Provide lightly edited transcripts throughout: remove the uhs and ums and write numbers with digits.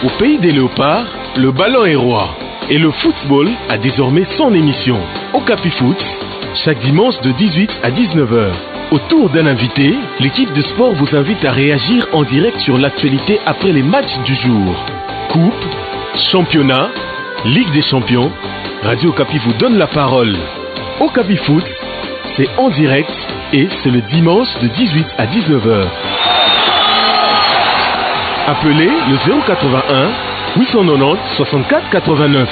Au pays des léopards, le ballon est roi. Et le football a désormais son émission. Okapi Foot, chaque dimanche de 18 à 19h. Autour d'un invité, l'équipe de sport vous invite à réagir en direct sur l'actualité après les matchs du jour. Coupe, championnat, Ligue des champions, Radio Okapi vous donne la parole. Okapi Foot, c'est en direct et c'est le dimanche de 18 à 19h. Appelez le 081 890 64 89.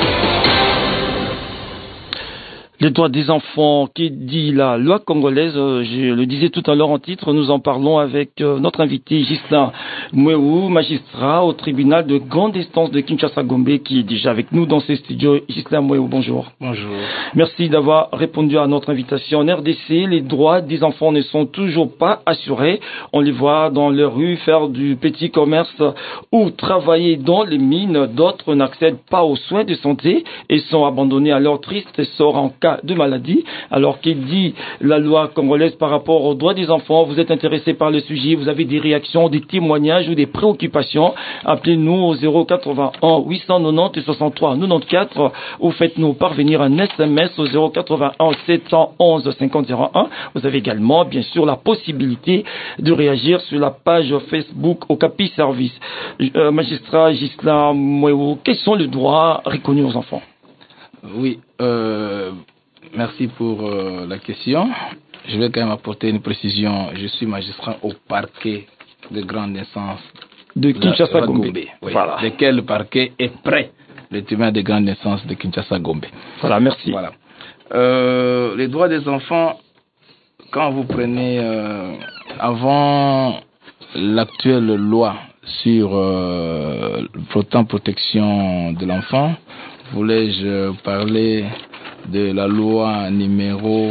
Les droits des enfants, qui dit la loi congolaise, je le disais tout à l'heure en titre, nous en parlons avec notre invité Ghislain Mouéou, magistrat au tribunal de grande instance de Kinshasa-Gombe, qui est déjà avec nous dans ces studios. Ghislain Mouéou, bonjour. Bonjour. Merci d'avoir répondu à notre invitation. En RDC, les droits des enfants ne sont toujours pas assurés. On les voit dans les rues faire du petit commerce ou travailler dans les mines. D'autres n'accèdent pas aux soins de santé et sont abandonnés à leur triste sort en cas de maladie. Alors qu'il dit la loi congolaise par rapport aux droits des enfants, vous êtes intéressé par le sujet, vous avez des réactions, des témoignages ou des préoccupations, appelez-nous au 081 890 63 94 ou faites-nous parvenir un SMS au 081 711 5001. Vous avez également bien sûr la possibilité de réagir sur la page Facebook Okapi Service. Magistrat Ghislain Mouéou, quels sont les droits reconnus aux enfants? Oui, merci pour la question. Je vais quand même apporter une précision. Je suis magistrat au parquet de grande instance de Kinshasa-Gombe. Oui, voilà. Lequel le parquet est prêt, le tribunal de grande instance de Kinshasa-Gombe. Voilà, merci. Voilà. Les droits des enfants, quand vous prenez avant l'actuelle loi sur portant protection de l'enfant, voulais-je parler de la loi numéro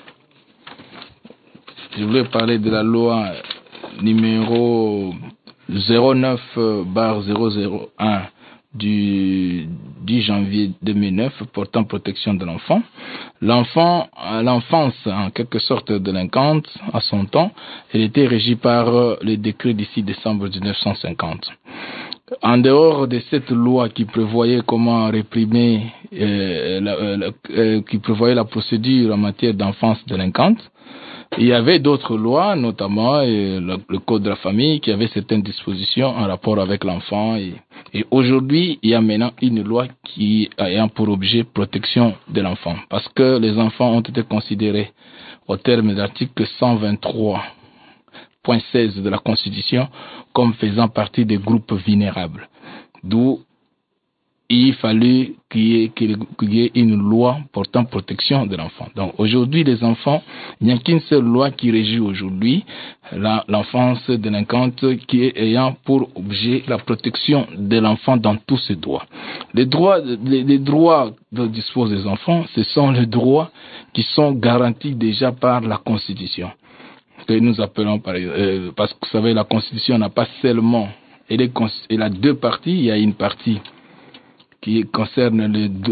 09/001 du 10 janvier 2009 portant protection de l'enfant. L'enfance, en quelque sorte délinquante à son temps, elle était régie par le décret du 6 décembre 1950. En dehors de cette loi qui prévoyait comment réprimer, qui prévoyait la procédure en matière d'enfance délinquante, il y avait d'autres lois, notamment le Code de la famille, qui avait certaines dispositions en rapport avec l'enfant. Et aujourd'hui, il y a maintenant une loi qui a pour objet protection de l'enfant, parce que les enfants ont été considérés au terme de l'article 123.16 de la Constitution comme faisant partie des groupes vulnérables. D'où il fallut qu'il y ait une loi portant protection de l'enfant. Donc aujourd'hui, les enfants, il n'y a qu'une seule loi qui régit aujourd'hui l'enfance délinquante, qui est ayant pour objet la protection de l'enfant dans tous ses droits. Les droits dont disposent les enfants, ce sont les droits qui sont garantis déjà par la Constitution, que nous appelons parce que vous savez, la Constitution n'a pas seulement, elle a deux parties. Il y a une partie qui concerne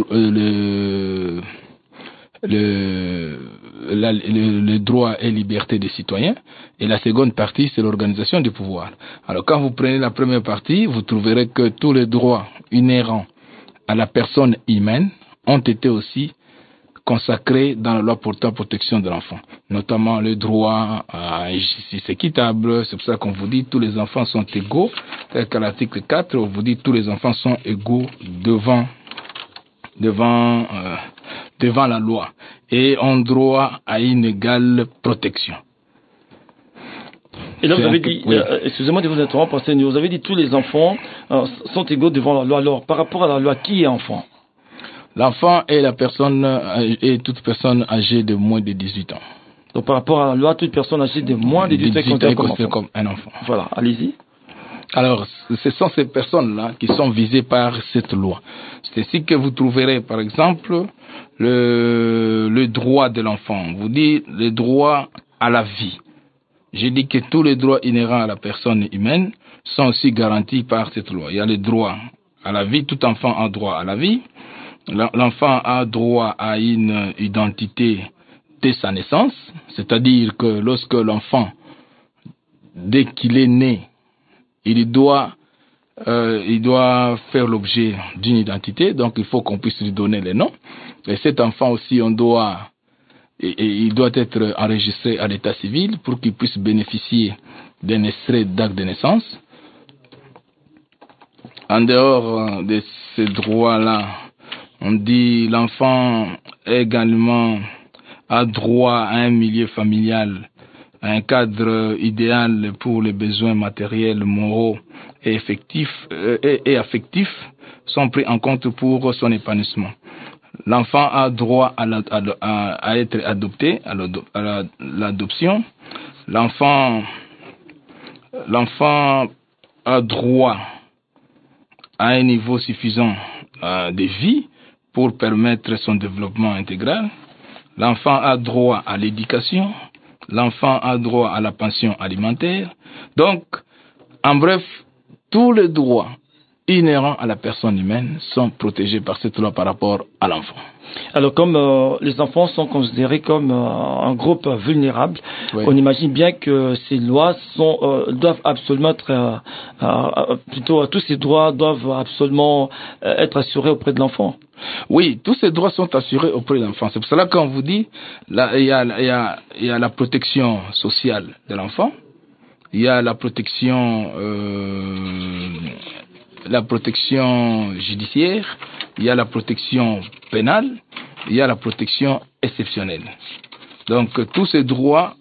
le droit et liberté des citoyens, et la seconde partie, c'est l'organisation du pouvoir. Alors quand vous prenez la première partie, vous trouverez que tous les droits inhérents à la personne humaine ont été aussi consacrés dans la loi portant protection de l'enfant, notamment le droit à une justice équitable. C'est pour ça qu'on vous dit tous les enfants sont égaux, tel qu'à l'article 4, on vous dit tous les enfants sont égaux devant la loi et ont droit à une égale protection. Et là, vous avez dit, oui. Excusez-moi de vous interrompre, vous avez dit tous les enfants sont égaux devant la loi. Alors, par rapport à la loi, qui est enfant? L'enfant est toute personne âgée de moins de 18 ans. Donc par rapport à la loi, toute personne âgée de moins de 18 ans est considérée comme un enfant. Voilà, allez-y. Alors, ce sont ces personnes-là qui sont visées par cette loi. C'est ainsi que vous trouverez, par exemple, le droit de l'enfant. On vous dit le droit à la vie. J'ai dit que tous les droits inhérents à la personne humaine sont aussi garantis par cette loi. Il y a le droit à la vie, tout enfant a droit à la vie. L'enfant a droit à une identité dès sa naissance, c'est-à-dire que lorsque l'enfant, dès qu'il est né, il doit il doit faire l'objet d'une identité, donc il faut qu'on puisse lui donner les noms. Et cet enfant aussi, il doit être enregistré à l'état civil pour qu'il puisse bénéficier d'un extrait d'acte de naissance. En dehors de ces droits-là, on dit l'enfant également a droit à un milieu familial, à un cadre idéal pour les besoins matériels, moraux et affectifs sont pris en compte pour son épanouissement. L'enfant a droit à être adopté, à l'adoption. L'enfant a droit à un niveau suffisant de vie pour permettre son développement intégral. L'enfant a droit à l'éducation. L'enfant a droit à la pension alimentaire. Donc, en bref, tous les droits inhérents à la personne humaine sont protégés par cette loi par rapport à l'enfant. Alors, comme les enfants sont considérés comme un groupe vulnérable, oui. On imagine bien que ces lois doivent absolument être, tous ces droits doivent absolument être assurés auprès de l'enfant. Oui, tous ces droits sont assurés auprès de l'enfant. C'est pour cela qu'on vous dit, là, il y a la protection sociale de l'enfant, il y a la protection judiciaire, il y a la protection pénale, il y a la protection exceptionnelle. Donc tous ces droits,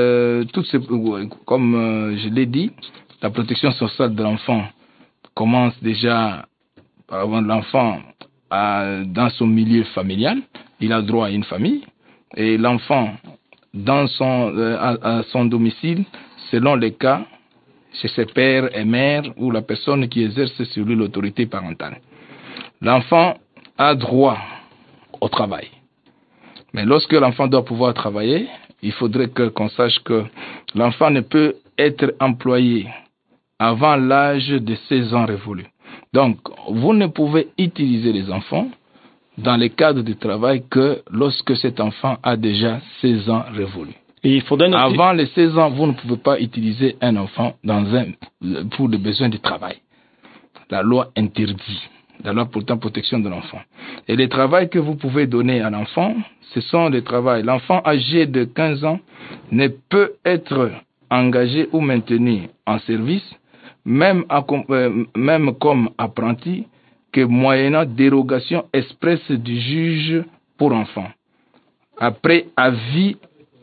comme je l'ai dit, la protection sociale de l'enfant commence déjà avant l'enfant dans son milieu familial, il a droit à une famille, et l'enfant à son domicile, selon les cas, chez ses pères et mères ou la personne qui exerce sur lui l'autorité parentale. L'enfant a droit au travail. Mais lorsque l'enfant doit pouvoir travailler, il faudrait qu'on sache que l'enfant ne peut être employé avant l'âge de 16 ans révolu. Donc, vous ne pouvez utiliser les enfants dans le cadre du travail que lorsque cet enfant a déjà 16 ans révolus. Et il faudrait noter... Avant les 16 ans, vous ne pouvez pas utiliser un enfant pour les besoins du travail. La loi interdit. La loi portant protection de l'enfant. Et le travail que vous pouvez donner à l'enfant, ce sont les travails. L'enfant âgé de 15 ans ne peut être engagé ou maintenu en service, même comme apprenti, que moyennant dérogation expresse du juge pour enfants. Après avis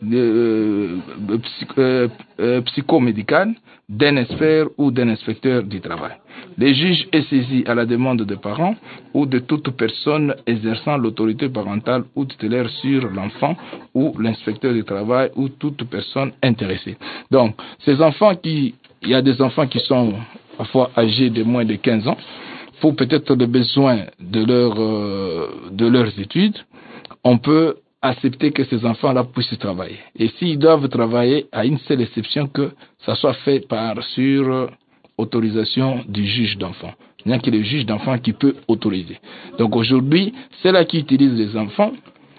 psychomédical d'un expert ou d'un inspecteur du travail. Le juge est saisi à la demande des parents ou de toute personne exerçant l'autorité parentale ou tutélaire sur l'enfant ou l'inspecteur du travail ou toute personne intéressée. Donc, il y a des enfants qui sont parfois âgés de moins de 15 ans, pour peut-être les besoins de leurs études, on peut accepter que ces enfants-là puissent travailler. Et s'ils doivent travailler, à une seule exception, que ça soit fait sur autorisation du juge d'enfant. Il n'y a que le juge d'enfant qui peut autoriser. Donc aujourd'hui, ceux-là qui utilisent les enfants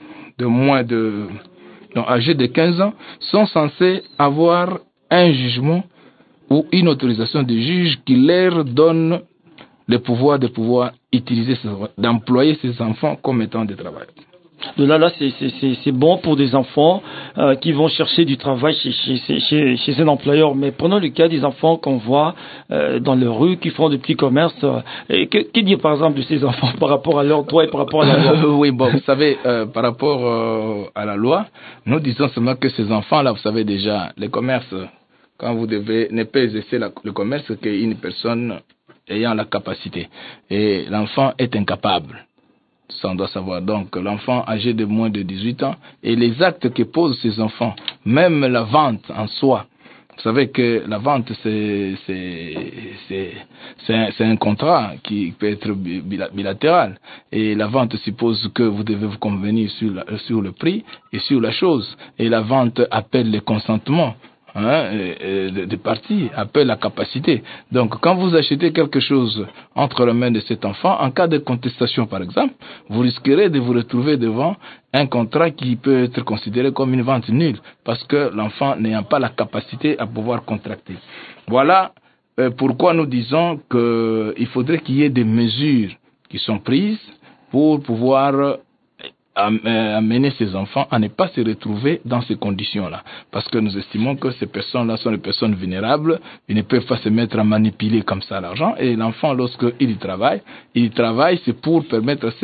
âgés de 15 ans sont censés avoir un jugement ou une autorisation du juge qui leur donne le pouvoir d'employer ces enfants comme étant des travailleurs. De là, c'est bon pour des enfants qui vont chercher du travail chez un employeur. Mais prenons le cas des enfants qu'on voit dans les rues, qui font des petits commerces. Que dire par exemple de ces enfants par rapport à leurs droits et par rapport à la loi? Oui, bon, vous savez, par rapport à la loi, nous disons seulement que ces enfants-là, vous savez déjà, les commerces, quand vous ne pas exercer le commerce qu'une personne ayant la capacité. Et l'enfant est incapable. Ça, on doit savoir. Donc, l'enfant âgé de moins de 18 ans et les actes que posent ces enfants, même la vente en soi. Vous savez que la vente, c'est un contrat qui peut être bilatéral. Et la vente suppose que vous devez vous convenir sur le prix et sur la chose. Et la vente appelle le consentement. Des parties, appelle la capacité. Donc, quand vous achetez quelque chose entre les mains de cet enfant, en cas de contestation, par exemple, vous risquerez de vous retrouver devant un contrat qui peut être considéré comme une vente nulle, parce que l'enfant n'ayant pas la capacité à pouvoir contracter. Voilà pourquoi nous disons qu'il faudrait qu'il y ait des mesures qui sont prises pour pouvoir amener ces enfants à ne pas se retrouver dans ces conditions-là. Parce que nous estimons que ces personnes-là sont des personnes vulnérables, ils ne peuvent pas se mettre à manipuler comme ça l'argent, et l'enfant, lorsqu'il travaille, c'est pour permettre à ce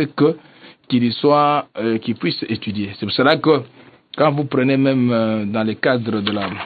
qu'il puisse étudier. C'est pour cela que, quand vous prenez même dans le cadre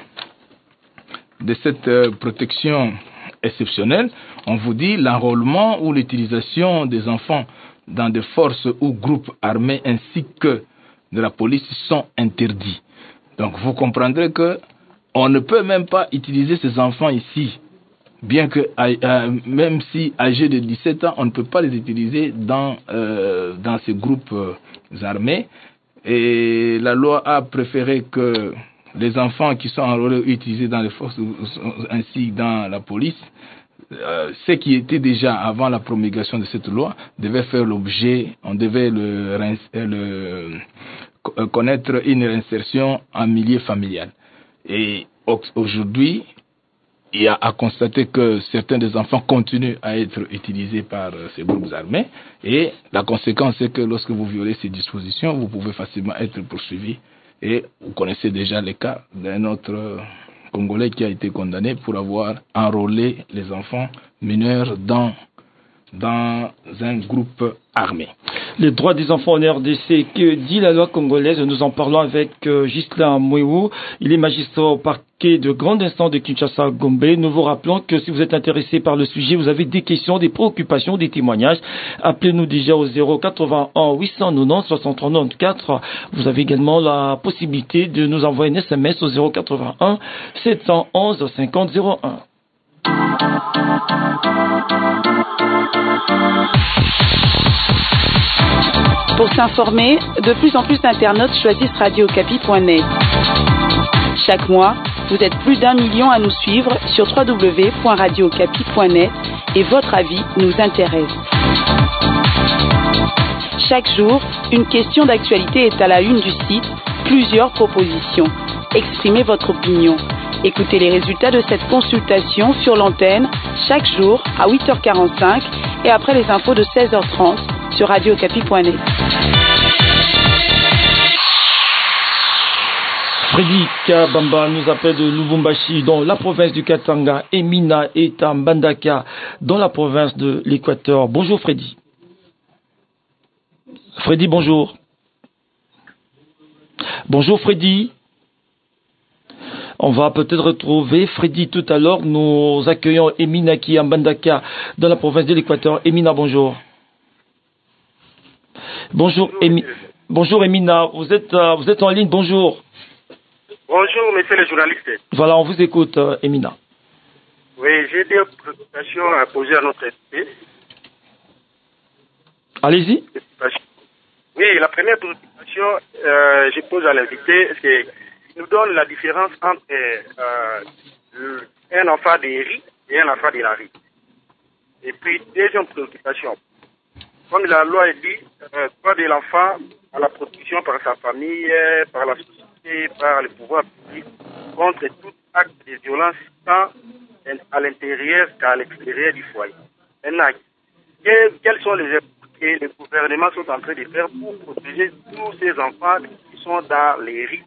de cette protection exceptionnelle, on vous dit l'enrôlement ou l'utilisation des enfants dans des forces ou groupes armés ainsi que de la police sont interdits. Donc vous comprendrez que on ne peut même pas utiliser ces enfants ici, bien que même si âgés de 17 ans, on ne peut pas les utiliser dans ces groupes armés. Et la loi a préféré que les enfants qui sont enrôlés ou utilisés dans les forces ainsi dans la police, ce qui était déjà avant la promulgation de cette loi, devait faire l'objet, on devait connaître une réinsertion en milieu familial. Et aujourd'hui, il y a à constater que certains des enfants continuent à être utilisés par ces groupes armés, et la conséquence c'est que lorsque vous violez ces dispositions, vous pouvez facilement être poursuivi. Et vous connaissez déjà le cas d'un autre Congolais qui a été condamné pour avoir enrôlé les enfants mineurs dans un groupe armé. Les droits des enfants en RDC, que dit la loi congolaise? Nous en parlons avec Ghislain Mouéou. Il est magistrat au parquet de grande instance de Kinshasa-Gombe. Nous vous rappelons que si vous êtes intéressé par le sujet, vous avez des questions, des préoccupations, des témoignages, appelez-nous déjà au 081 890 6394. Vous avez également la possibilité de nous envoyer un SMS au 081 711 50 01. Pour s'informer, de plus en plus d'internautes choisissent radiocapi.net. Chaque mois, vous êtes plus d'1 million à nous suivre sur www.radiocapi.net et votre avis nous intéresse. Chaque jour, une question d'actualité est à la une du site, plusieurs propositions. Exprimez votre opinion. Écoutez les résultats de cette consultation sur l'antenne chaque jour à 8h45 et après les infos de 16h30 sur radiocapi.net. Freddy Kabamba nous appelle de Lubumbashi dans la province du Katanga et Mina est à Mbandaka dans la province de l'Équateur. Bonjour Freddy. Freddy, bonjour. Bonjour Freddy. On va peut-être retrouver Freddy tout à l'heure. Nous accueillons Emina qui est à Mbandaka dans la province de l'Équateur. Emina, bonjour. Bonjour Emina, vous êtes en ligne, bonjour. Bonjour monsieur le journaliste. Voilà, on vous écoute Emina. Oui, j'ai des préoccupations à poser à notre invité. Allez-y. Oui, la première préoccupation je pose à l'invité, c'est qu'il nous donne la différence entre un enfant des riz et un enfant de la rue. Et puis, deuxième préoccupation. Comme la loi dit, droit de l'enfant à la protection par sa famille, par la société, par le pouvoir public, contre tout acte de violence, tant à l'intérieur qu'à l'extérieur du foyer. Maintenant, quels sont les efforts que les gouvernements sont en train de faire pour protéger tous ces enfants qui sont dans les rues?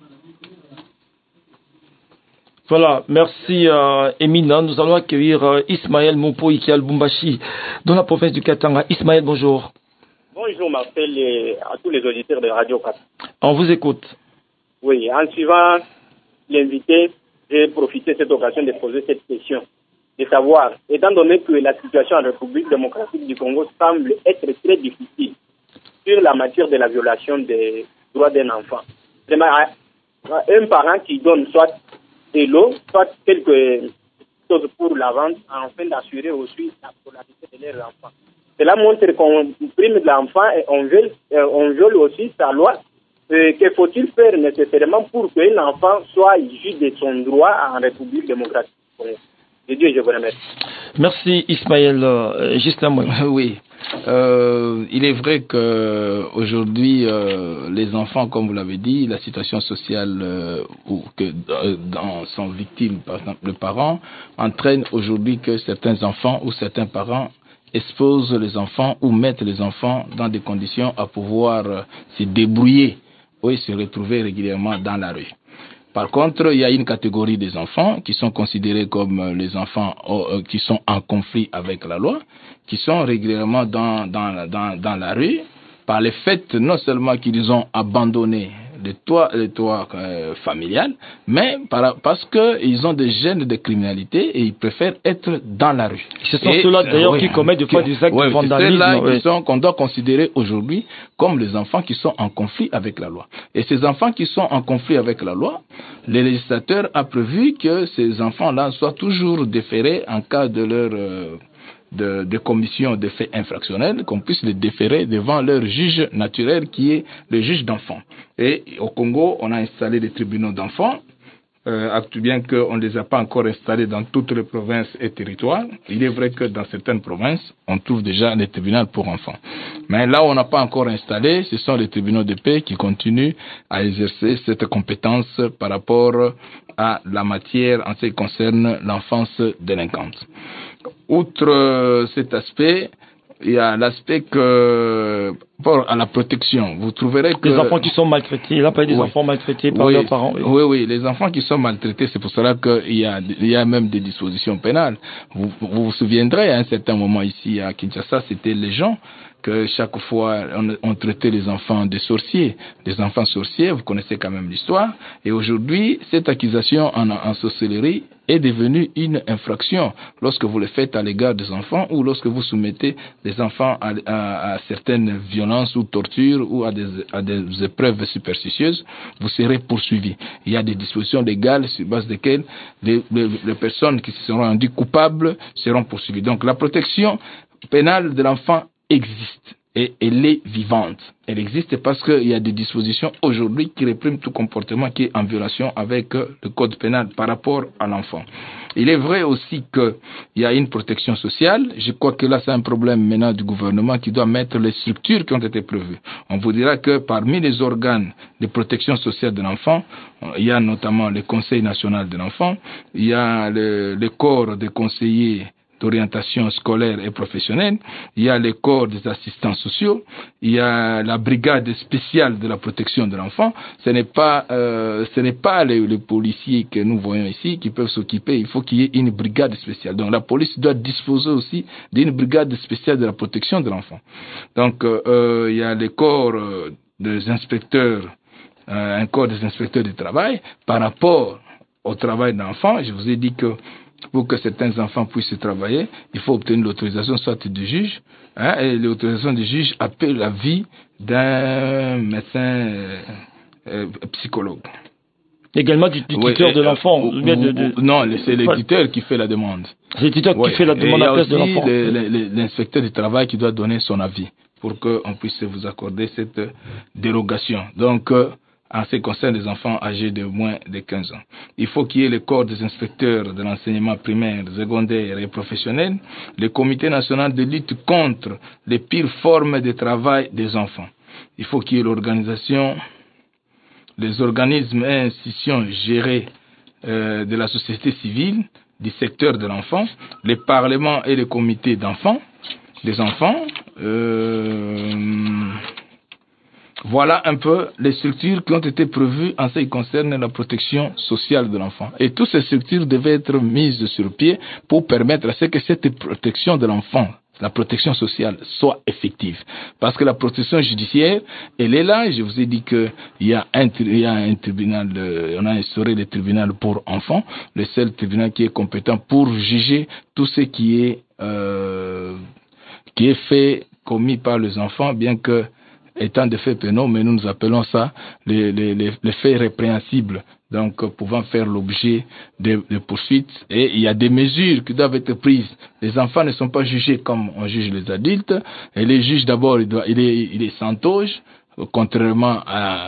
Voilà, merci Emina. Nous allons accueillir Ismaël Moupoui qui est à Lubumbashi, dans la province du Katanga. Ismaël, bonjour. Bonjour, m'appelle à tous les auditeurs de Radio 4. On vous écoute. Oui, en suivant l'invité, j'ai profité de cette occasion de poser cette question. De savoir, étant donné que la situation en République démocratique du Congo semble être très difficile sur la matière de la violation des droits d'un enfant, un parent qui donne soit de l'eau, soit quelque chose pour la vente, afin d'assurer aussi la scolarité de leur enfant. Cela montre qu'on prime de l'enfant et on viole aussi sa loi. Que faut-il faire nécessairement pour qu'un enfant soit issu de son droit en République démocratique du Congo? De Dieu, je vous remercie. Merci Ismaël. Juste un mot. Oui. il est vrai que aujourd'hui, les enfants, comme vous l'avez dit, la situation sociale dont sont victimes, par exemple, les parents, entraîne aujourd'hui que certains enfants ou certains parents exposent les enfants ou mettent les enfants dans des conditions à pouvoir se débrouiller ou se retrouver régulièrement dans la rue. Par contre, il y a une catégorie des enfants qui sont considérés comme les enfants qui sont en conflit avec la loi, qui sont régulièrement dans la rue, par le fait non seulement qu'ils ont abandonné le toit familial, mais parce qu'ils ont des gènes de criminalité et ils préfèrent être dans la rue. Ce sont ceux-là d'ailleurs qui commettent des fois des actes de vandalisme. C'est ceux-là qu'on doit considérer aujourd'hui comme les enfants qui sont en conflit avec la loi. Et ces enfants qui sont en conflit avec la loi, le législateur a prévu que ces enfants-là soient toujours déférés en cas de leur de commission de faits infractionnels, qu'on puisse les déférer devant leur juge naturel qui est le juge d'enfants. Et au Congo, on a installé des tribunaux d'enfants, bien qu'on ne les a pas encore installés dans toutes les provinces et territoires. Il est vrai que dans certaines provinces, on trouve déjà les tribunaux pour enfants. Mais là où on n'a pas encore installé, ce sont les tribunaux de paix qui continuent à exercer cette compétence par rapport à la matière en ce qui concerne l'enfance délinquante. Outre cet aspect, il y a l'aspect que, pour à la protection, vous trouverez que... Les enfants qui sont maltraités, il a pas des enfants maltraités par leurs parents. Oui, les enfants qui sont maltraités, c'est pour cela qu'il y a même des dispositions pénales. Vous vous souviendrez, à un certain moment ici à Kinshasa, c'était les gens que chaque fois on traitait les enfants de sorciers. Les enfants sorciers, vous connaissez quand même l'histoire. Et aujourd'hui, cette accusation en sorcellerie est devenue une infraction lorsque vous le faites à l'égard des enfants ou lorsque vous soumettez les enfants à certaines violences ou tortures ou à des épreuves superstitieuses, vous serez poursuivi. Il y a des dispositions légales sur base desquelles les personnes qui se seront rendues coupables seront poursuivies. Donc la protection pénale de l'enfant existe et elle est vivante. Elle existe parce qu'il y a des dispositions aujourd'hui qui répriment tout comportement qui est en violation avec le code pénal par rapport à l'enfant. Il est vrai aussi qu'il y a une protection sociale. Je crois que là c'est un problème maintenant du gouvernement qui doit mettre les structures qui ont été prévues. On vous dira que parmi les organes de protection sociale de l'enfant, il y a notamment le Conseil national de l'enfant, il y a le corps des conseillers d'orientation scolaire et professionnelle, il y a les corps des assistants sociaux, il y a la brigade spéciale de la protection de l'enfant. Ce n'est pas les policiers que nous voyons ici qui peuvent s'occuper, il faut qu'il y ait une brigade spéciale. Donc la police doit disposer aussi d'une brigade spéciale de la protection de l'enfant. Donc il y a les corps des inspecteurs, un corps des inspecteurs du travail par rapport au travail d'enfant. Je vous ai dit que pour que certains enfants puissent travailler, il faut obtenir l'autorisation soit du juge, et l'autorisation du juge appelle l'avis d'un médecin psychologue. Également du tuteur de l'enfant. Non, c'est l'éditeur qui fait la demande. C'est l'éditeur qui fait la demande à la place de l'enfant. Il y a aussi l'inspecteur du travail qui doit donner son avis pour qu'on puisse vous accorder cette dérogation. Donc, en ce qui concerne les enfants âgés de moins de 15 ans. Il faut qu'il y ait le corps des inspecteurs de l'enseignement primaire, secondaire et professionnel, le comité national de lutte contre les pires formes de travail des enfants. Il faut qu'il y ait l'organisation, les organismes et institutions gérés de la société civile, du secteur de l'enfant, les parlements et les comités d'enfants, des enfants, voilà un peu les structures qui ont été prévues en ce qui concerne la protection sociale de l'enfant. Et toutes ces structures devaient être mises sur pied pour permettre à ce que cette protection de l'enfant, la protection sociale, soit effective. Parce que la protection judiciaire, elle est là. Je vous ai dit qu'il y a un tribunal, on a instauré le tribunal pour enfants, le seul tribunal qui est compétent pour juger tout ce qui est fait, commis par les enfants, bien que étant des faits pénaux, mais nous appelons ça les faits répréhensibles, donc pouvant faire l'objet de poursuites. Et il y a des mesures qui doivent être prises. Les enfants ne sont pas jugés comme on juge les adultes. Et les juges, d'abord, il est sans toge, contrairement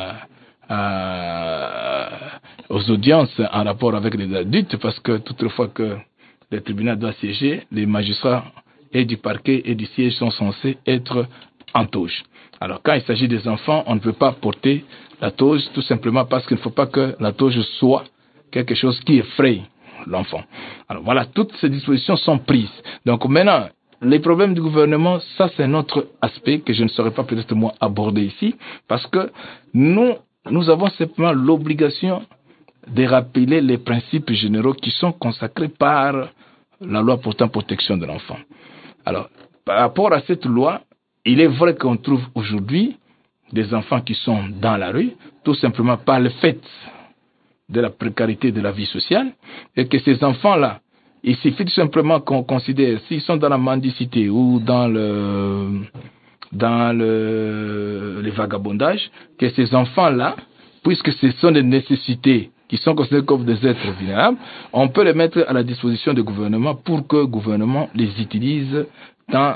aux audiences en rapport avec les adultes, parce que toutefois que le tribunal doit siéger, les magistrats et du parquet et du siège sont censés être en toge. Alors quand il s'agit des enfants, on ne peut pas porter la toge tout simplement parce qu'il ne faut pas que la toge soit quelque chose qui effraie l'enfant. Alors voilà, toutes ces dispositions sont prises. Donc maintenant, les problèmes du gouvernement, ça c'est notre aspect que je ne saurais pas peut-être moi aborder ici, parce que nous avons simplement l'obligation de rappeler les principes généraux qui sont consacrés par la loi portant protection de l'enfant. Alors, par rapport à cette loi, il est vrai qu'on trouve aujourd'hui des enfants qui sont dans la rue, tout simplement par le fait de la précarité de la vie sociale, et que ces enfants-là, il suffit tout simplement qu'on considère s'ils sont dans la mendicité ou dans le vagabondage, que ces enfants-là, puisque ce sont des nécessités qui sont considérés comme des êtres vulnérables, on peut les mettre à la disposition du gouvernement pour que le gouvernement les utilise en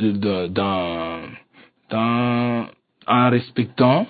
respectant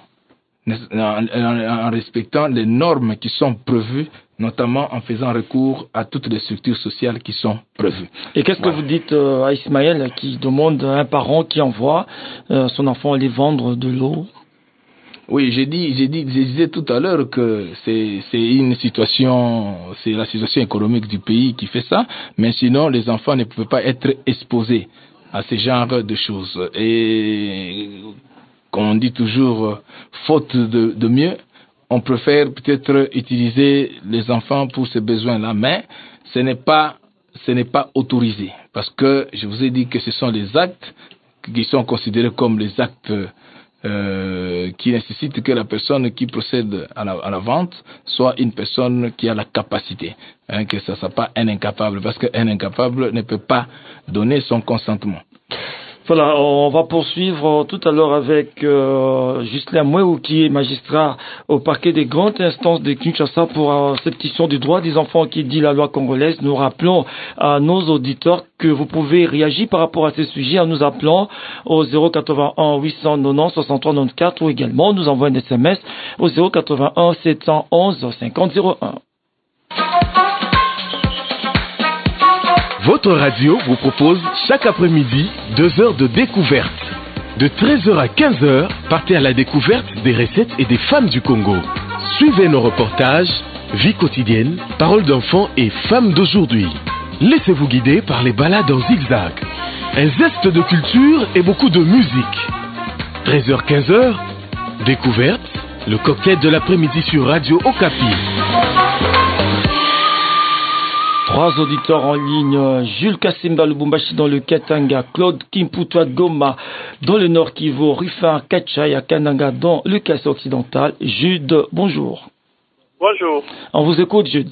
les normes qui sont prévues, notamment en faisant recours à toutes les structures sociales qui sont prévues. Et qu'est-ce que vous dites à Ismaël qui demande à un parent qui envoie son enfant aller vendre de l'eau? Oui, je disais tout à l'heure que c'est la situation économique du pays qui fait ça, mais sinon les enfants ne peuvent pas être exposés à ce genre de choses. Et comme on dit toujours, faute de mieux, on préfère peut-être utiliser les enfants pour ces besoins-là, mais ce n'est pas autorisé, parce que je vous ai dit que ce sont les actes qui sont considérés comme les actes qui nécessite que la personne qui procède à la vente soit une personne qui a la capacité, que ça ne soit pas un incapable, parce qu'un incapable ne peut pas donner son consentement. Voilà, on va poursuivre tout à l'heure avec Ghislain Mouéou, qui est magistrat au parquet des grandes instances de Kinshasa pour cette question du droit des enfants qui dit la loi congolaise. Nous rappelons à nos auditeurs que vous pouvez réagir par rapport à ces sujets en nous appelant au 081 890 63 94 ou également nous envoyer un SMS au 081 711 50 01. Votre radio vous propose chaque après-midi 2 heures de découverte. De 13h à 15h, partez à la découverte des recettes et des femmes du Congo. Suivez nos reportages, vie quotidienne, paroles d'enfants et femmes d'aujourd'hui. Laissez-vous guider par les balades en zigzag. Un zeste de culture et beaucoup de musique. 13h-15h, découverte, le cocktail de l'après-midi sur Radio Okapi. 3 auditeurs en ligne, Jules Kassimba Lubumbashi dans le Katanga, Claude Kimputua Goma dans le Nord Kivu, Rufin Kachai à Kananga dans le Kassai occidental. Jude, bonjour. Bonjour. On vous écoute, Jude.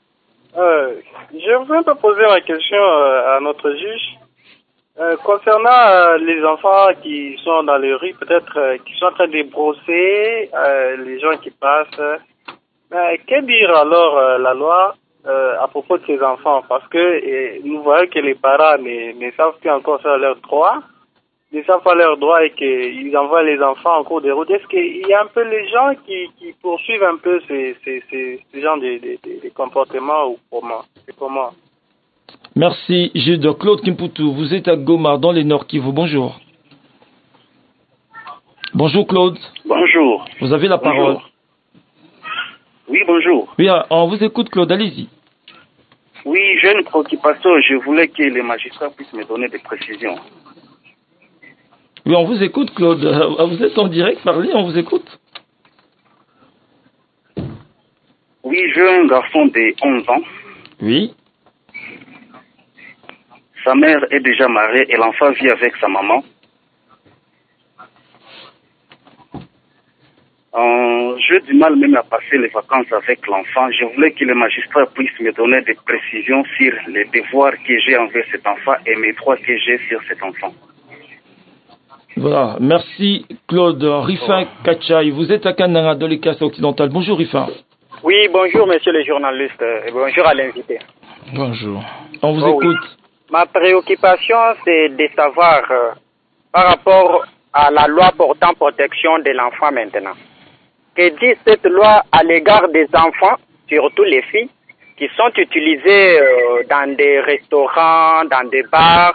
Je voudrais pas poser la question à notre juge. Concernant les enfants qui sont dans les rues, peut-être qui sont en train de brosser les gens qui passent, que dire alors la loi à propos de ces enfants, parce que nous voyons que les parents ne savent plus encore faire leurs droits, ne savent pas leurs droits et qu'ils envoient les enfants en cours de route. Est-ce qu'il y a un peu les gens qui poursuivent un peu ces genres de comportements ou comment? Merci Jude. Claude Kimputu, vous êtes à Goma dans les Nord Kivu. Bonjour. Bonjour Claude. Bonjour. Vous avez la parole. Bonjour. Oui, bonjour. Oui, on vous écoute Claude, allez-y. Oui, j'ai une préoccupation. Je voulais que les magistrats puissent me donner des précisions. Oui, on vous écoute Claude. Vous êtes en direct, parlez, on vous écoute. Oui, j'ai un garçon de 11 ans. Oui. Sa mère est déjà mariée et l'enfant vit avec sa maman. J'ai du mal même à passer les vacances avec l'enfant. Je voulais que les magistrats puissent me donner des précisions sur les devoirs que j'ai envers cet enfant et mes droits que j'ai sur cet enfant. Voilà, merci Claude. Rifin Kachai, vous êtes à Kananga dans le Kassai occidental. Bonjour Rifin. Oui, bonjour monsieur le journaliste et bonjour à l'invité. Bonjour. On vous écoute. Oui. Ma préoccupation c'est de savoir par rapport à la loi portant protection de l'enfant maintenant. Que dit cette loi à l'égard des enfants, surtout les filles, qui sont utilisées dans des restaurants, dans des bars,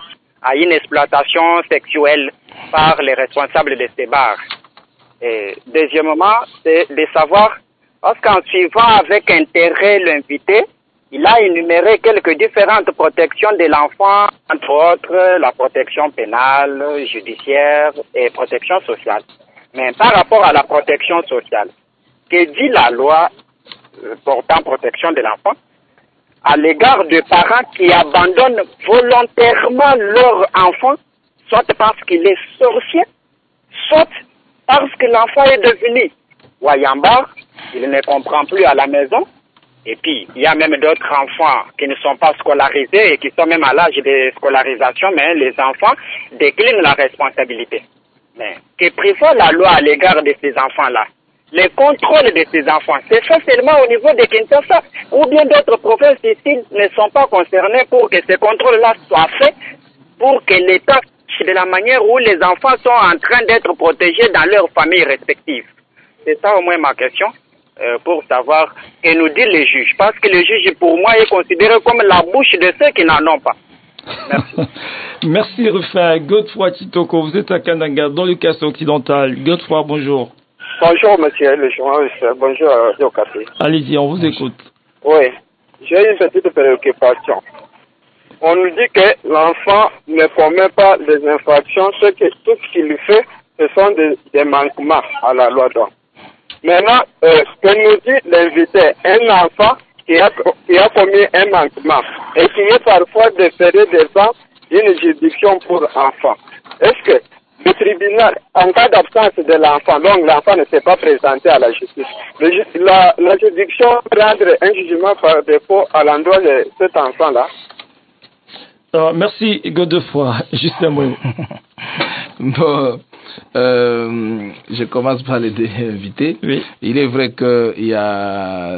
à une exploitation sexuelle par les responsables de ces bars. Et deuxièmement, c'est de savoir, parce qu'en suivant avec intérêt l'invité, il a énuméré quelques différentes protections de l'enfant, entre autres la protection pénale, judiciaire et protection sociale. Mais par rapport à la protection sociale, que dit la loi portant protection de l'enfant à l'égard de parents qui abandonnent volontairement leur enfant, soit parce qu'il est sorcier, soit parce que l'enfant est devenu Wayamba, il ne comprend plus à la maison. Et puis, il y a même d'autres enfants qui ne sont pas scolarisés et qui sont même à l'âge de scolarisation, mais les enfants déclinent la responsabilité. Mais que prévoit la loi à l'égard de ces enfants-là? Les contrôles de ces enfants, c'est fait seulement au niveau de Kinshasa, ou bien d'autres provinces ici ne sont pas concernées pour que ces contrôles-là soient faits, pour que l'État sache de la manière où les enfants sont en train d'être protégés dans leurs familles respectives. C'est ça au moins ma question, pour savoir que nous dit les juges. Parce que le juge, pour moi, est considéré comme la bouche de ceux qui n'en ont pas. Merci. Merci, Rufin. Godefroy Titoko, vous êtes à Kananga, dans le Casse occidental. Godefroy, bonjour. Bonjour, monsieur le journaliste. Bonjour, Radio Café. Allez-y, on vous écoute. Oui, j'ai une petite préoccupation. On nous dit que l'enfant ne commet pas des infractions, tout ce qu'il fait, ce sont des manquements à la loi d'homme. Maintenant, que nous dit l'invité, un enfant qui a commis un manquement et qui est parfois déféré devant une juridiction pour enfants. Est-ce que le tribunal, en cas d'absence de l'enfant, donc l'enfant ne s'est pas présenté à la justice, la juridiction rendre un jugement par défaut à l'endroit de cet enfant-là? Merci, Godefroy. Juste un mot. Bon, je commence par les invités. Oui. Il est vrai qu'il y a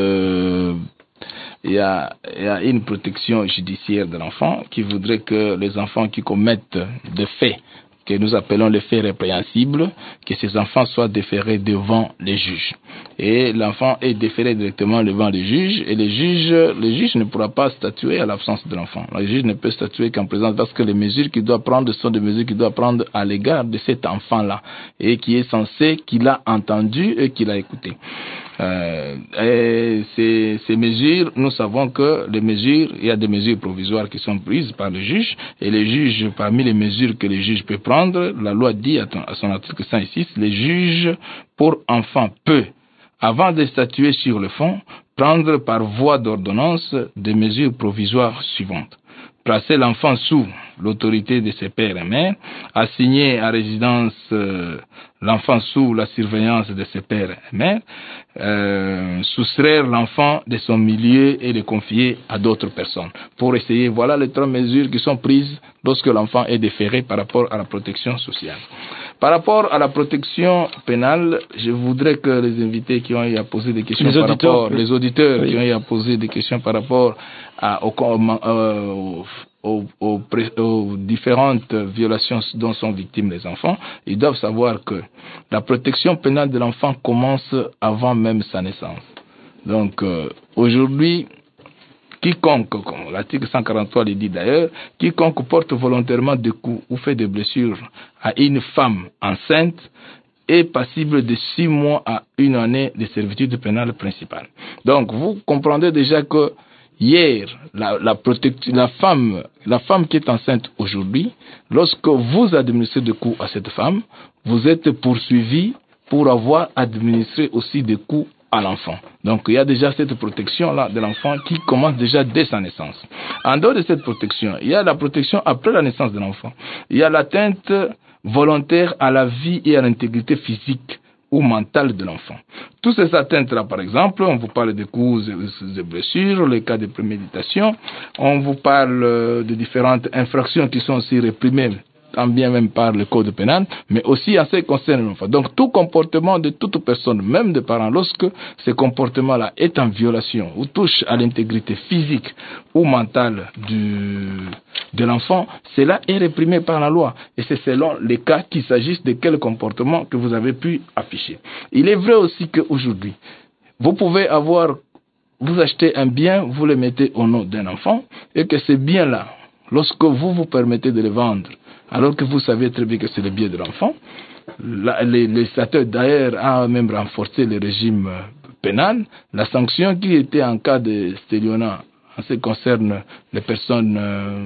une protection judiciaire de l'enfant qui voudrait que les enfants qui commettent des faits que nous appelons les faits répréhensibles, que ces enfants soient déférés devant les juges. Et l'enfant est déféré directement devant les juges, et le juge ne pourra pas statuer à l'absence de l'enfant. Le juge ne peut statuer qu'en présence, parce que les mesures qu'il doit prendre sont des mesures qu'il doit prendre à l'égard de cet enfant-là, et qui est censé qu'il a entendu et qu'il a écouté. Et ces mesures, nous savons que il y a des mesures provisoires qui sont prises par le juge, et les juges, parmi les mesures que le juge peut prendre, la loi dit à son article 106, les juges pour enfants peut, avant de statuer sur le fond, prendre par voie d'ordonnance des mesures provisoires suivantes. Placer l'enfant sous l'autorité de ses pères et mères, assigner à résidence l'enfant sous la surveillance de ses pères et mères, soustraire l'enfant de son milieu et le confier à d'autres personnes. Pour essayer, voilà les 3 mesures qui sont prises lorsque l'enfant est déféré par rapport à la protection sociale. Par rapport à la protection pénale, je voudrais que les invités qui ont eu à poser des questions les auditeurs oui. Qui ont eu à poser des questions par rapport aux différentes violations dont sont victimes les enfants, ils doivent savoir que la protection pénale de l'enfant commence avant même sa naissance. Donc aujourd'hui, quiconque, comme l'article 143 le dit d'ailleurs, quiconque porte volontairement des coups ou fait des blessures à une femme enceinte est passible de 6 mois à 1 année de servitude pénale principale. Donc vous comprendrez déjà que hier, la femme qui est enceinte aujourd'hui, lorsque vous administrez des coups à cette femme, vous êtes poursuivi pour avoir administré aussi des coups à l'enfant. Donc il y a déjà cette protection-là de l'enfant qui commence déjà dès sa naissance. En dehors de cette protection, il y a la protection après la naissance de l'enfant. Il y a l'atteinte volontaire à la vie et à l'intégrité physique ou mentale de l'enfant. Toutes ces atteintes-là, par exemple, on vous parle de coups et de blessures, les cas de préméditation, on vous parle de différentes infractions qui sont aussi réprimées, tant bien même par le code pénal, mais aussi en ce qui concerne l'enfant. Donc tout comportement de toute personne, même de parents, lorsque ce comportement-là est en violation ou touche à l'intégrité physique ou mentale de l'enfant, cela est réprimé par la loi. Et c'est selon les cas qu'il s'agisse de quel comportement que vous avez pu afficher. Il est vrai aussi qu'aujourd'hui, vous achetez un bien, vous le mettez au nom d'un enfant, et que ce bien-là, lorsque vous vous permettez de les vendre, alors que vous savez très bien que c'est le bien de l'enfant, les législateurs d'ailleurs ont même renforcé le régime pénal. La sanction qui était en cas de stélionnat en ce qui concerne les personnes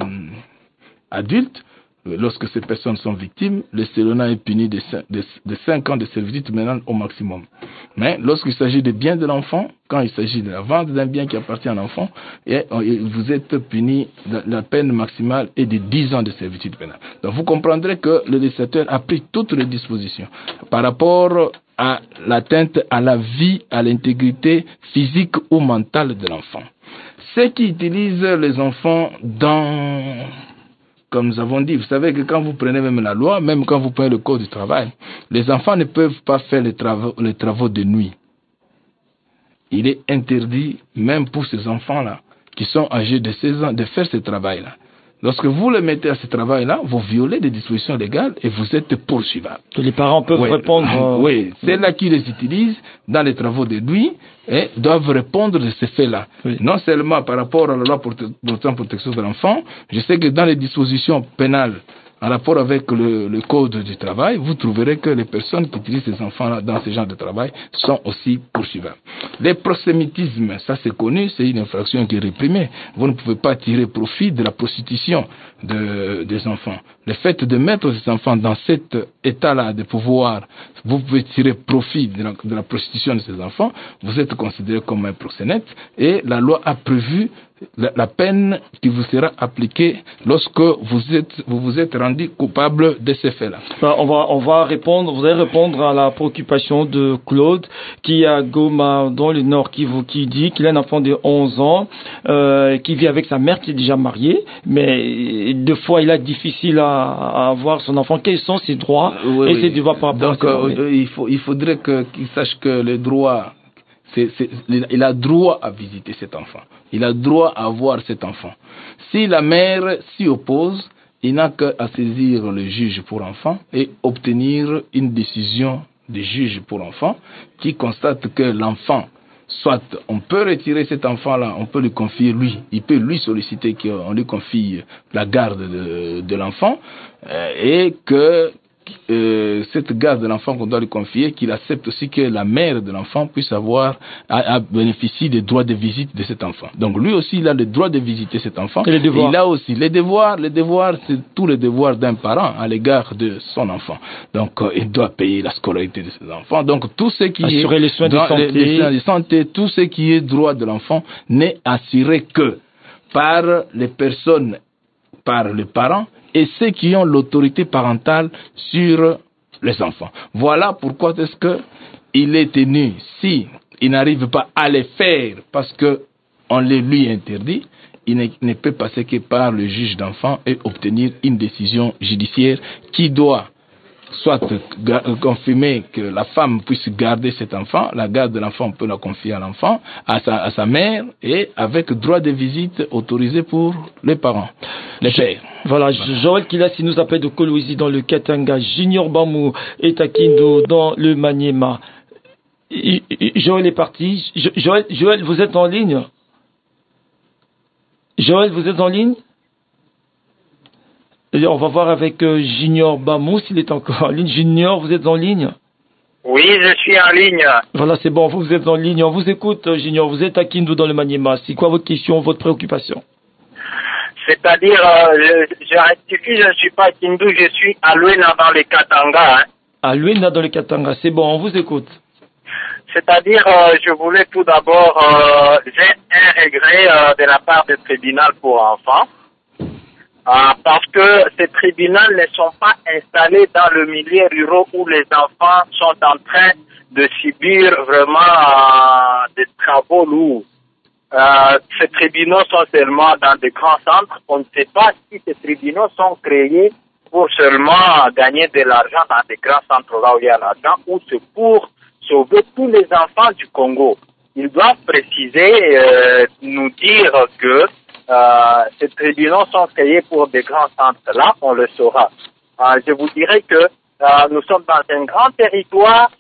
adultes, lorsque ces personnes sont victimes, le stélionnat est puni de 5 ans de servitude pénale au maximum. Mais lorsqu'il s'agit des biens de l'enfant, quand il s'agit de la vente d'un bien qui appartient à l'enfant, vous êtes puni, la peine maximale est de 10 ans de servitude pénale. Donc vous comprendrez que le législateur a pris toutes les dispositions par rapport à l'atteinte à la vie, à l'intégrité physique ou mentale de l'enfant. Ceux qui utilisent les enfants comme nous avons dit, vous savez que quand vous prenez même la loi, même quand vous prenez le code du travail, les enfants ne peuvent pas faire les travaux de nuit. Il est interdit, même pour ces enfants-là, qui sont âgés de 16 ans, de faire ce travail-là. Lorsque vous les mettez à ce travail-là, vous violez des dispositions légales et vous êtes poursuivable. Que les parents peuvent répondre. Oui, ceux-là qui les utilisent dans les travaux de nuit doivent répondre de ces faits-là. Oui. Non seulement par rapport à la loi portant protection de l'enfant, je sais que dans les dispositions pénales en rapport avec le code du travail, vous trouverez que les personnes qui utilisent ces enfants-là dans ce genre de travail sont aussi poursuivables. Les prosélytismes, ça c'est connu, c'est une infraction qui est réprimée. Vous ne pouvez pas tirer profit de la prostitution des enfants. Le fait de mettre ces enfants dans cet état-là de pouvoir, vous pouvez tirer profit de la prostitution de ces enfants, vous êtes considéré comme un proxénète et la loi a prévu la peine qui vous sera appliquée lorsque vous vous êtes rendu coupable de ces faits-là. On va répondre, vous allez répondre à la préoccupation de Claude qui est à Goma dans le Nord qui dit qu'il a un enfant de 11 ans qui vit avec sa mère qui est déjà mariée, mais deux fois il est difficile à avoir son enfant. Quels sont ses droits et ses devoirs par rapport à ça? Il faudrait qu'il sache que les droits, il a droit à visiter cet enfant. Il a droit à voir cet enfant. Si la mère s'y oppose, il n'a qu'à saisir le juge pour enfant et obtenir une décision du juge pour enfant qui constate que l'enfant, soit on peut retirer cet enfant-là, on peut lui confier lui, il peut lui solliciter qu'on lui confie la garde de l'enfant et que cette garde de l'enfant qu'on doit lui confier, qu'il accepte aussi que la mère de l'enfant puisse à bénéficier des droits de visite de cet enfant. Donc lui aussi, il a le droit de visiter cet enfant. Et les devoirs. Et il a aussi les devoirs, c'est tous les devoirs d'un parent à l'égard de son enfant. Donc il doit payer la scolarité de ses enfants. Donc tout ce qui assurer les soins de santé. Les soins de santé, tout ce qui est droit de l'enfant n'est assuré que par les personnes, par les parents et ceux qui ont l'autorité parentale sur les enfants. Voilà pourquoi est-ce que il est tenu, si il n'arrive pas à les faire parce que on les lui interdit, il ne peut passer que par le juge d'enfant et obtenir une décision judiciaire qui doit soit confirmer que la femme puisse garder cet enfant, la garde de l'enfant on peut la confier à l'enfant, à sa mère, et avec droit de visite autorisé pour les parents, les pères. Voilà, Joël Kilassi nous appelle de Kolwezi dans le Katanga, Junior Bamou et Takindo dans le Maniema. Joël est parti. Joël, vous êtes en ligne? Joël, vous êtes en ligne? On va voir avec Junior Bamou s'il est encore en ligne. Junior, vous êtes en ligne? Oui, je suis en ligne. Voilà, c'est bon, vous êtes en ligne. On vous écoute, Junior. Vous êtes à Kindu dans le Maniema. C'est quoi votre question, votre préoccupation? C'est-à-dire, je rectifie, je ne suis pas à Kindu, je suis à Luena dans le Katanga. À Luena dans le Katanga, c'est bon, on vous écoute. C'est-à-dire, je voulais tout d'abord, j'ai un regret de la part du tribunal pour enfants. Parce que ces tribunaux ne sont pas installés dans le milieu rural où les enfants sont en train de subir vraiment des travaux lourds. Ces tribunaux sont seulement dans des grands centres. On ne sait pas si ces tribunaux sont créés pour seulement gagner de l'argent dans des grands centres là où il y a l'argent ou c'est pour sauver tous les enfants du Congo. Ils doivent préciser, nous dire que ces tribunaux sont créés pour des grands centres. Là, on le saura. Je vous dirais que nous sommes dans un grand territoire,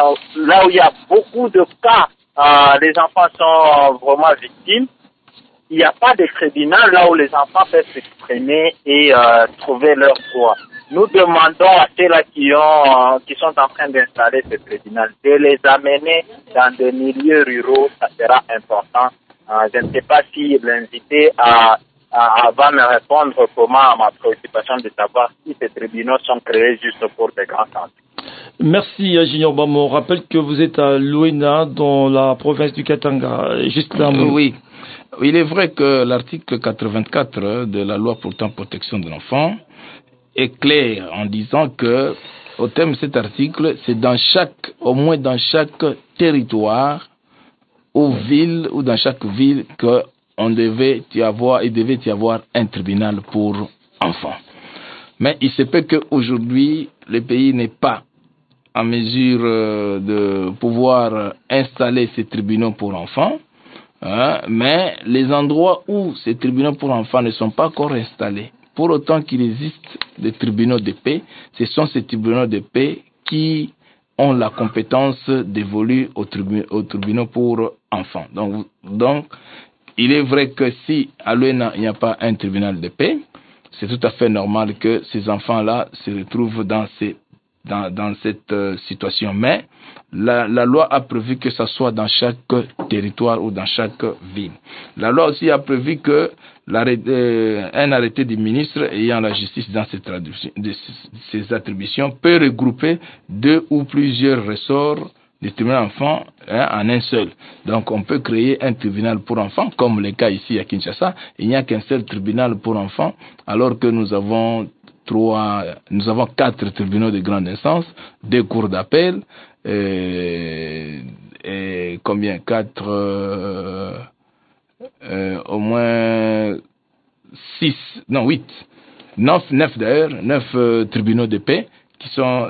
là où il y a beaucoup de cas. Les enfants sont vraiment victimes. il n'y a pas de tribunal là où les enfants peuvent s'exprimer et trouver leurs droits. Nous demandons à ceux-là qui sont en train d'installer ce tribunal de les amener dans des milieux ruraux, ça sera important. Je ne sais pas si l'invité va me répondre comment à ma préoccupation de savoir si ces tribunaux sont créés juste pour des grands centres. Merci Junior Bamo. On rappelle que vous êtes à Luena dans la province du Katanga. Juste un mot. Oui. Il est vrai que l'article 84 de la loi portant protection de l'enfant est clair en disant que, au terme de cet article, c'est au moins dans chaque territoire ou ville, ou dans chaque ville, il devait y avoir un tribunal pour enfants. Mais il se peut qu'aujourd'hui, le pays n'est pas en mesure de pouvoir installer ces tribunaux pour enfants, mais les endroits où ces tribunaux pour enfants ne sont pas encore installés, pour autant qu'il existe des tribunaux de paix, ce sont ces tribunaux de paix qui ont la compétence dévolue aux tribunaux pour enfants. Donc, il est vrai que si à Luena il n'y a pas un tribunal de paix, c'est tout à fait normal que ces enfants-là se retrouvent dans cette situation. Mais la loi a prévu que ça soit dans chaque territoire ou dans chaque ville. La loi aussi a prévu que un arrêté du ministre ayant la justice dans ses attributions peut regrouper 2 ou plusieurs ressorts du tribunal d'enfants en un seul. Donc on peut créer un tribunal pour enfants, comme le cas ici à Kinshasa. Il n'y a qu'un seul tribunal pour enfants, alors que nous avons 4 tribunaux de grande instance, 2 cours d'appel, et combien 4 au moins 8 9 d'ailleurs, 9 tribunaux de paix qui sont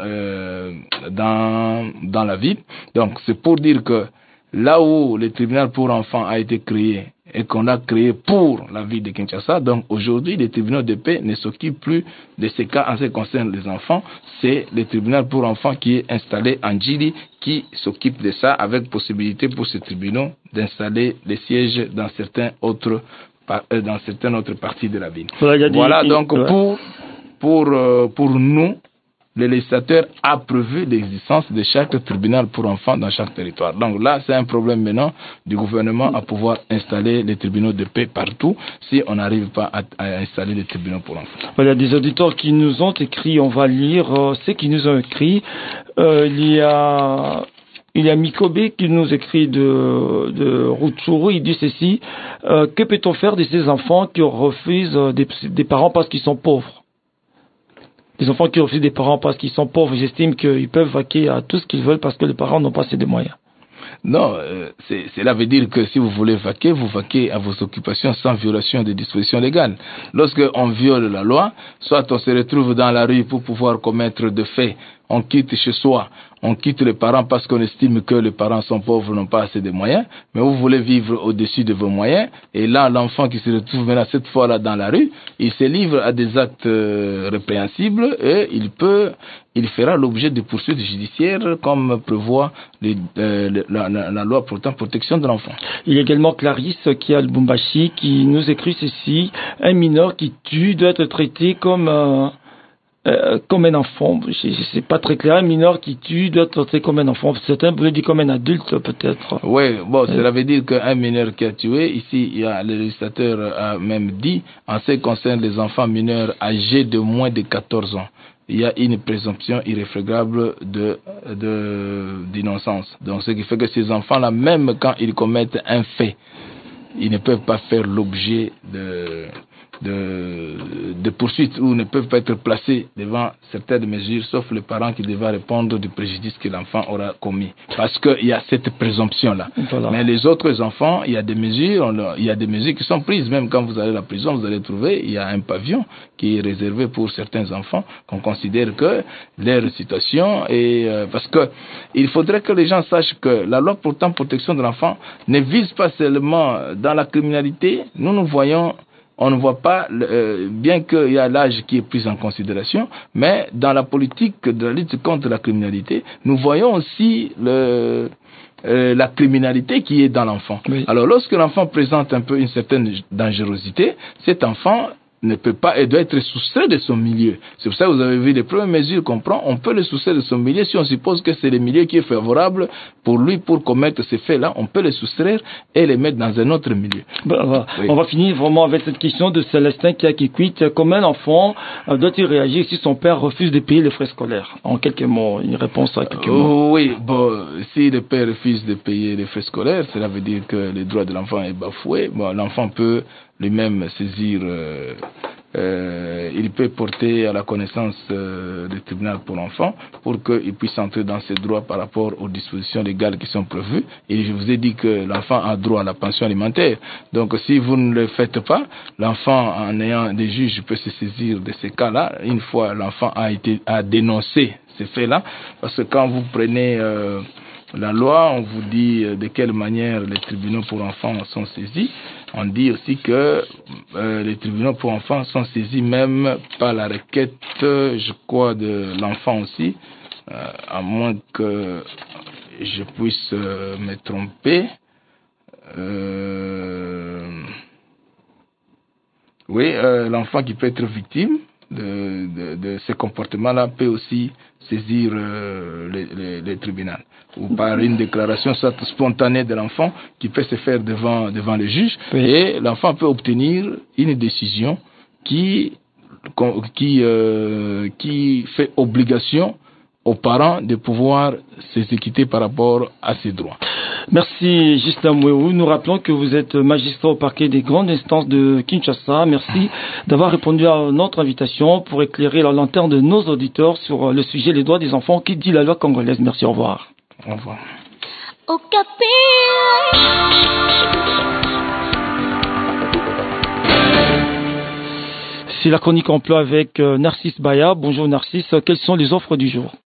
dans la ville. Donc c'est pour dire que là où le tribunal pour enfants a été créé et qu'on a créé pour la ville de Kinshasa, donc aujourd'hui les tribunaux de paix ne s'occupent plus de ces cas en ce qui concerne les enfants. C'est le tribunal pour enfants qui est installé en Djili qui s'occupe de ça, avec possibilité pour ces tribunaux d'installer des sièges dans certaines autres parties de la ville. Voilà donc pour nous, le législateur a prévu l'existence de chaque tribunal pour enfants dans chaque territoire. Donc là, c'est un problème maintenant du gouvernement à pouvoir installer les tribunaux de paix partout si on n'arrive pas à installer les tribunaux pour enfants. Il y a des auditeurs qui nous ont écrit, on va lire ce qu'ils nous ont écrit. Il y a Mikobe qui nous écrit de Rutshuru. Il dit ceci: que peut-on faire de ces enfants qui refusent des parents parce qu'ils sont pauvres? Des enfants qui refusent des parents parce qu'ils sont pauvres, j'estime qu'ils peuvent vaquer à tout ce qu'ils veulent parce que les parents n'ont pas assez de moyens. Non, cela veut dire que si vous voulez vaquer, vous vaquez à vos occupations sans violation des dispositions légales. Lorsqu'on viole la loi, soit on se retrouve dans la rue pour pouvoir commettre des faits, on quitte chez soi, on quitte les parents parce qu'on estime que les parents sont pauvres, n'ont pas assez de moyens, mais vous voulez vivre au-dessus de vos moyens, et là, l'enfant qui se retrouve maintenant cette fois-là dans la rue, il se livre à des actes répréhensibles et il fera l'objet de poursuites judiciaires comme prévoit la loi portant protection de l'enfant. Il y a également Clarisse qui est à Lubumbashi qui nous écrit ceci: un mineur qui tue doit être traité comme un enfant. C'est pas très clair. Un mineur qui tue doit être traité comme un enfant. Certains peuvent dire comme un adulte peut-être. Oui, bon, cela veut dire qu'un mineur qui a tué, ici le législateur a même dit, en ce qui concerne les enfants mineurs âgés de moins de 14 ans, il y a une présomption irréfragable d'innocence. Donc ce qui fait que ces enfants-là, même quand ils commettent un fait, ils ne peuvent pas faire l'objet de poursuites ou ne peuvent pas être placés devant certaines mesures, sauf les parents qui devaient répondre du préjudice que l'enfant aura commis. Parce qu'il y a cette présomption-là. Voilà. Mais les autres enfants, il y a des mesures qui sont prises. Même quand vous allez à la prison, vous allez trouver, il y a un pavillon qui est réservé pour certains enfants qu'on considère que leur situation est... parce que il faudrait que les gens sachent que la loi portant protection de l'enfant ne vise pas seulement dans la criminalité. Nous voyons... On ne voit pas, bien qu'il y a l'âge qui est pris en considération, mais dans la politique de la lutte contre la criminalité, nous voyons aussi la criminalité qui est dans l'enfant. Oui. Alors lorsque l'enfant présente un peu une certaine dangerosité, cet enfant ne peut pas et doit être soustrait de son milieu. C'est pour ça que vous avez vu les premières mesures qu'on prend, on peut le soustraire de son milieu si on suppose que c'est le milieu qui est favorable pour lui pour commettre ces faits-là, on peut le soustraire et les mettre dans un autre milieu. Oui. On va finir vraiment avec cette question de Célestin qui quitte. Comment l'enfant doit-il réagir si son père refuse de payer les frais scolaires? En quelques mots, une réponse à quelques mots. Oui, bon, si le père refuse de payer les frais scolaires, cela veut dire que le droit de l'enfant est bafoué. Bon, l'enfant peut lui-même saisir, il peut porter à la connaissance du tribunal pour l'enfant pour qu'il puisse entrer dans ses droits par rapport aux dispositions légales qui sont prévues. Et je vous ai dit que l'enfant a droit à la pension alimentaire. Donc si vous ne le faites pas, l'enfant, en ayant des juges, peut se saisir de ces cas-là. Une fois l'enfant a dénoncé ces faits-là, parce que quand vous prenez la loi, on vous dit de quelle manière les tribunaux pour enfants sont saisis. On dit aussi que les tribunaux pour enfants sont saisis même par la requête, je crois, de l'enfant aussi, à moins que je puisse me tromper. Oui, l'enfant qui peut être victime de ces comportements-là peut aussi saisir les tribunaux, ou par une déclaration soit spontanée de l'enfant qui peut se faire devant le juge, oui. Et l'enfant peut obtenir une décision qui fait obligation aux parents de pouvoir s'exécuter par rapport à ses droits. Merci Justin Mouéou. Nous rappelons que vous êtes magistrat au parquet des grandes instances de Kinshasa. Merci d'avoir répondu à notre invitation pour éclairer la lanterne de nos auditeurs sur le sujet des droits des enfants qui dit la loi congolaise. Merci, au revoir. Au revoir. C'est la chronique emploi avec Narcisse Baya. Bonjour Narcisse, quelles sont les offres du jour?